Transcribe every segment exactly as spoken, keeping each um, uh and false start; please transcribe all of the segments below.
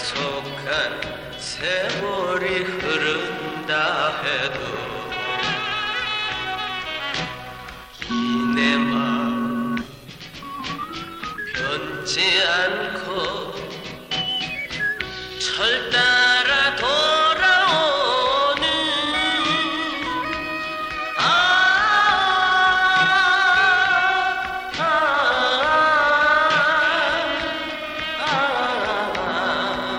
야속한 세월이 흐른다 해도 이 내 마음 변치 않고 철 따라 돌아오는 아, 아, 아, 아,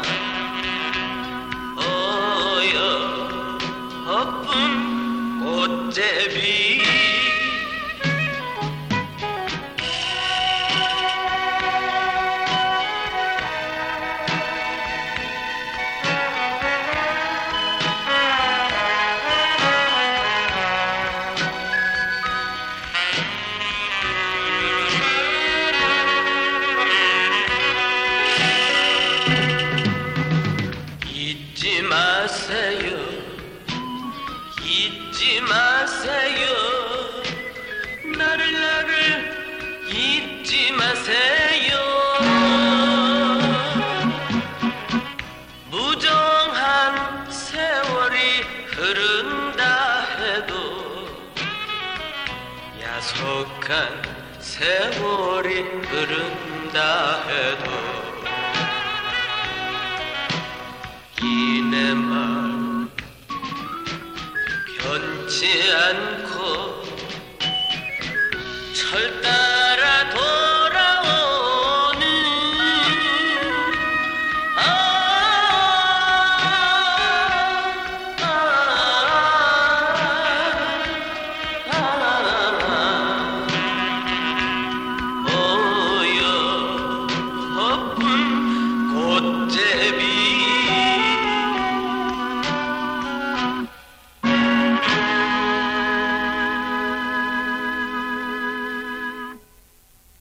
어여 허쁜 꽃제비 잊지 마세요, 잊지 마세요, 나를 나를 잊지 마세요. 무정한 세월이 흐른다 해도 야속한 세월이 흐른다 해도